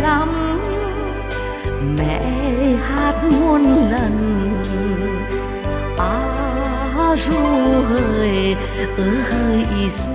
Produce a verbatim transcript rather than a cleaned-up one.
lắm. Mẹ hát muôn lần à ru hời ơ hời